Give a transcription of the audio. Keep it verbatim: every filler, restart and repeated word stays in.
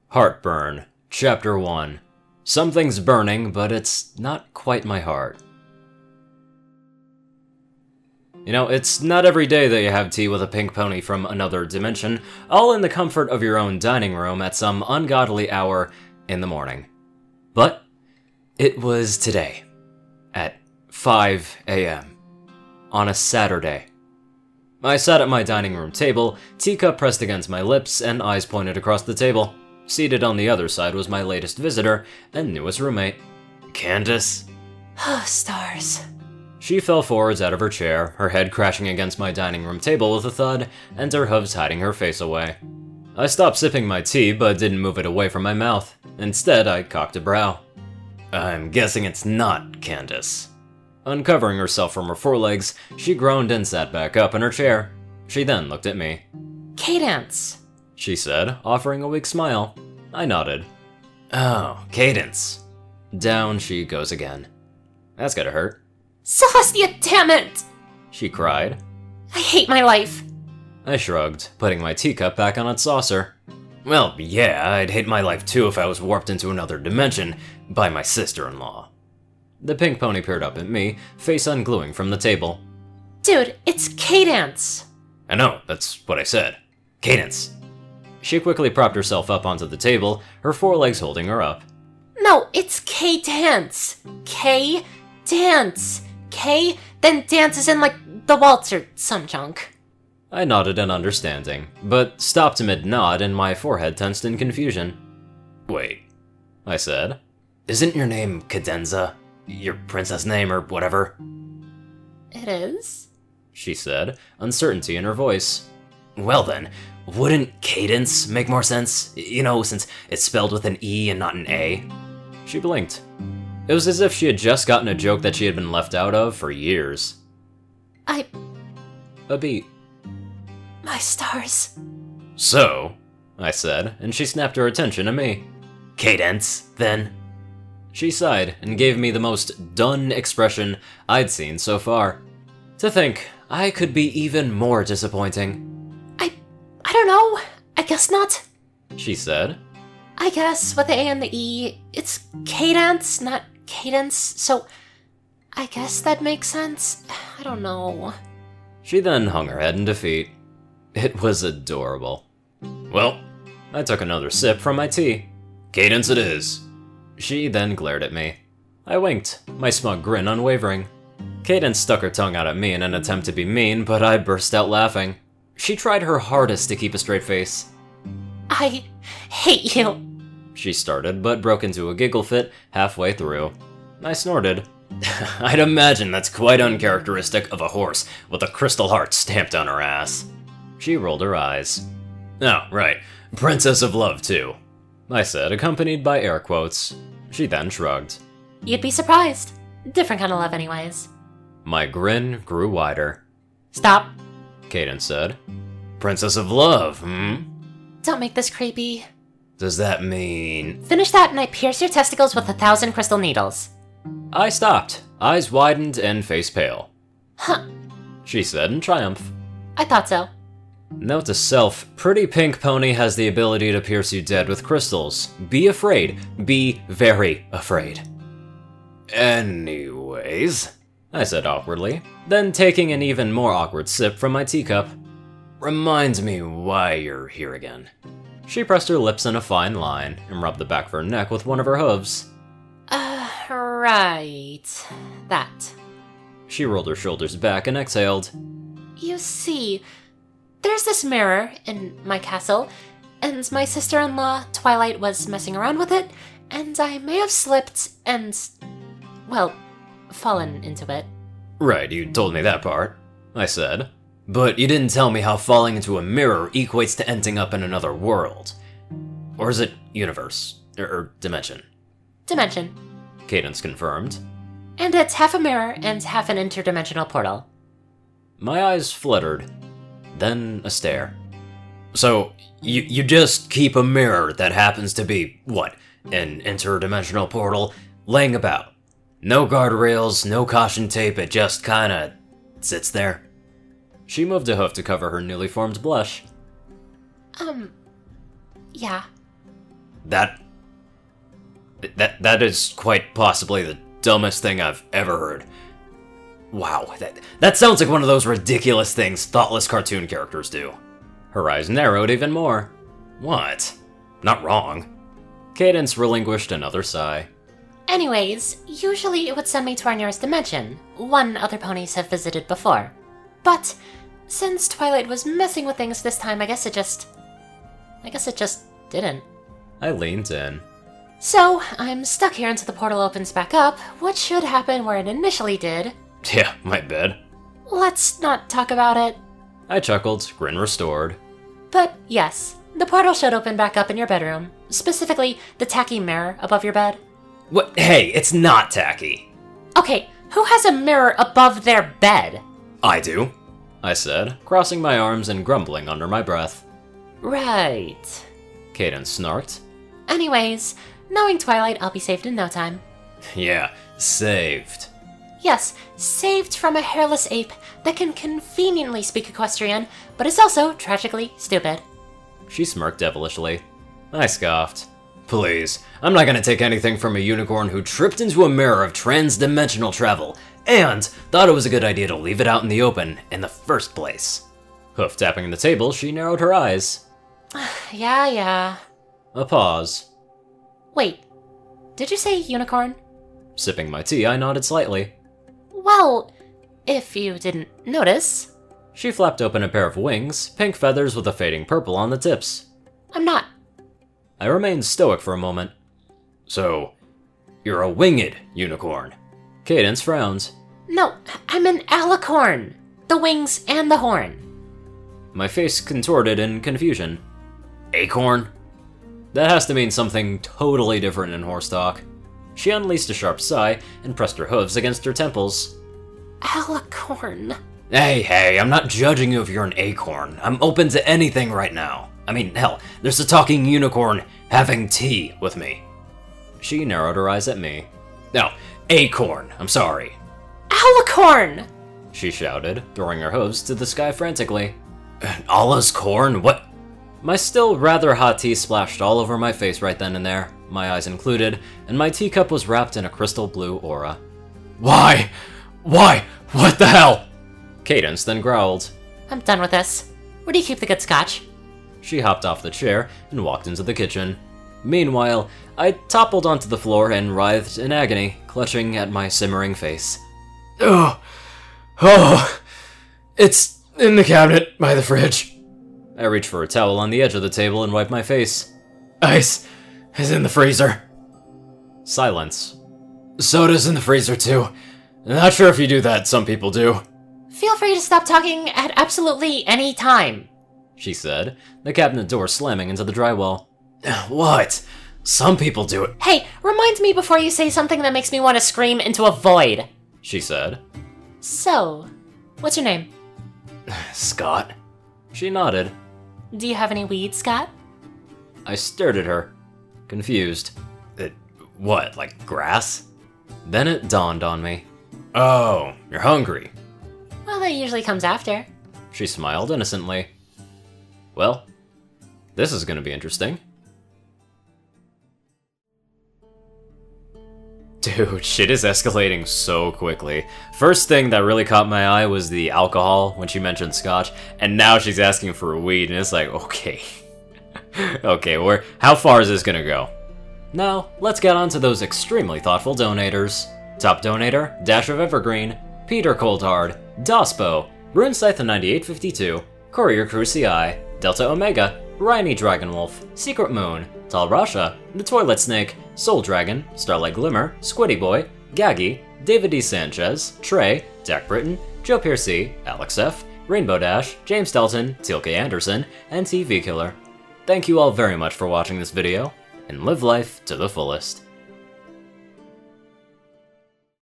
Heartburn, Chapter one. Something's burning, but it's not quite my heart. You know, it's not every day that you have tea with a pink pony from another dimension, all in the comfort of your own dining room at some ungodly hour in the morning. But it was today, at five a.m., on a Saturday. I sat at my dining room table, teacup pressed against my lips, and eyes pointed across the table. Seated on the other side was my latest visitor and newest roommate, Candace. Stars. She fell forwards out of her chair, her head crashing against my dining room table with a thud, and her hooves hiding her face away. I stopped sipping my tea, but didn't move it away from my mouth. Instead, I cocked a brow. I'm guessing it's not Candace. Uncovering herself from her forelegs, she groaned and sat back up in her chair. She then looked at me. Cadence, she said, offering a weak smile. I nodded. Oh, Cadence. Down she goes again. That's gotta hurt. Celestia, damn it! She cried. I hate my life. I shrugged, putting my teacup back on its saucer. Well, yeah, I'd hate my life too if I was warped into another dimension by my sister-in-law. The pink pony peered up at me, face ungluing from the table. Dude, it's Cadence. I know, that's what I said. Cadence. She quickly propped herself up onto the table, her forelegs holding her up. No, it's K-Dance. K-Dance. K, then dance is in like the waltz or some junk. I nodded in understanding, but stopped mid-nod and my forehead tensed in confusion. Wait, I said. Isn't your name Cadenza? Your princess name or whatever? It is? She said, uncertainty in her voice. Well then, wouldn't Cadence make more sense? You know, since it's spelled with an E and not an A? She blinked. It was as if she had just gotten a joke that she had been left out of for years. I... A beat. My stars. So, I said, and she snapped her attention to me. Cadence, then. She sighed and gave me the most done expression I'd seen so far. To think, I could be even more disappointing. I... I don't know. I guess not. She said. I guess with the A and the E, it's Cadence, not Cadence, so I guess that makes sense. I don't know. She then hung her head in defeat. It was adorable. Well, I took another sip from my tea. Cadence it is. She then glared at me. I winked, my smug grin unwavering. Cadence stuck her tongue out at me in an attempt to be mean, but I burst out laughing. She tried her hardest to keep a straight face. I hate you. She started, but broke into a giggle fit halfway through. I snorted. I'd imagine that's quite uncharacteristic of a horse with a crystal heart stamped on her ass. She rolled her eyes. Oh, right. Princess of Love, too, I said, accompanied by air quotes. She then shrugged. You'd be surprised. Different kind of love anyways. My grin grew wider. Stop, Cadence said. Princess of Love, hmm? Don't make this creepy. Does that mean... Finish that and I pierce your testicles with a thousand crystal needles. I stopped, eyes widened and face pale. Huh. She said in triumph. I thought so. Note to self, Pretty Pink Pony has the ability to pierce you dead with crystals. Be afraid. Be very afraid. Anyways, I said awkwardly, then taking an even more awkward sip from my teacup. Reminds me why you're here again. She pressed her lips in a fine line and rubbed the back of her neck with one of her hooves. Uh, right. That. She rolled her shoulders back and exhaled. You see, there's this mirror in my castle, and my sister-in-law, Twilight, was messing around with it, and I may have slipped and, well, fallen into it. Right, you told me that part, I said. But you didn't tell me how falling into a mirror equates to ending up in another world. Or is it universe? Or, or dimension? Dimension. Cadence confirmed. And it's half a mirror and half an interdimensional portal. My eyes fluttered, then a stare. So, you, you just keep a mirror that happens to be, what, an interdimensional portal, laying about. No guardrails, no caution tape, it just kinda sits there. She moved a hoof to cover her newly formed blush. Um, yeah. That... That, that is quite possibly the dumbest thing I've ever heard. Wow, that, that sounds like one of those ridiculous things thoughtless cartoon characters do. Her eyes narrowed even more. What? Not wrong. Cadence relinquished another sigh. Anyways, usually it would send me to our nearest dimension, one other ponies have visited before. But since Twilight was messing with things this time, I guess it just... I guess it just didn't. I leaned in. So, I'm stuck here until the portal opens back up, which should happen where it initially did. Yeah, my bad. Let's not talk about it. I chuckled, grin restored. But yes, the portal should open back up in your bedroom, specifically the tacky mirror above your bed. What? Hey, it's not tacky. Okay, who has a mirror above their bed? I do, I said, crossing my arms and grumbling under my breath. Right. Cadence snarked. Anyways, knowing Twilight, I'll be saved in no time. Yeah, saved. Yes, saved from a hairless ape that can conveniently speak equestrian, but is also tragically stupid. She smirked devilishly. I scoffed. Please, I'm not gonna take anything from a unicorn who tripped into a mirror of trans-dimensional travel, and thought it was a good idea to leave it out in the open in the first place. Hoof tapping the table, she narrowed her eyes. Yeah, yeah. A pause. Wait, did you say unicorn? Sipping my tea, I nodded slightly. Well, if you didn't notice. She flapped open a pair of wings, pink feathers with a fading purple on the tips. I'm not. I remained stoic for a moment. So, you're a winged unicorn. Cadence frowned. No, I'm an alicorn. The wings and the horn. My face contorted in confusion. Acorn? That has to mean something totally different in horse talk. She unleashed a sharp sigh and pressed her hooves against her temples. Alicorn. Hey, hey, I'm not judging you if you're an acorn. I'm open to anything right now. I mean, hell, there's a talking unicorn having tea with me. She narrowed her eyes at me. No, acorn, I'm sorry. Alicorn! She shouted, throwing her hooves to the sky frantically. Allah's corn? What? My still rather hot tea splashed all over my face right then and there, my eyes included, and my teacup was wrapped in a crystal blue aura. Why? Why? What the hell? Cadence then growled. I'm done with this. Where do you keep the good scotch? She hopped off the chair and walked into the kitchen. Meanwhile, I toppled onto the floor and writhed in agony, clutching at my simmering face. Oh, oh, it's in the cabinet by the fridge. I reached for a towel on the edge of the table and wiped my face. Ice is in the freezer. Silence. Soda's in the freezer too. Not sure if you do that, some people do. Feel free to stop talking at absolutely any time, she said, the cabinet door slamming into the drywall. What? Some people do it. Hey, remind me before you say something that makes me want to scream into a void, she said. So, what's your name? Scott. She nodded. Do you have any weed, Scott? I stared at her, confused. It, what, like grass? Then it dawned on me. Oh, you're hungry. Well, that usually comes after. She smiled innocently. Well, this is gonna be interesting. Dude, shit is escalating so quickly. First thing that really caught my eye was the alcohol when she mentioned scotch, and now she's asking for weed, and it's like, okay. Okay, where, how far is this gonna go? Now, let's get on to those extremely thoughtful donators. Top donator, Dash of Evergreen, Peter Coldhard, Dospo, RuneScythe ninety-eight fifty-two, Courier Crew C I, Delta Omega, Rhyny Dragonwolf, Secret Moon, Tal Rasha, The Toilet Snake, Soul Dragon, Starlight Glimmer, Squiddy Boy, Gaggy, David D. Sanchez, Trey, Dak Britton, Joe Piercy, Alex F., Rainbow Dash, James Dalton, Teal K. Anderson, and T V Killer. Thank you all very much for watching this video, and live life to the fullest.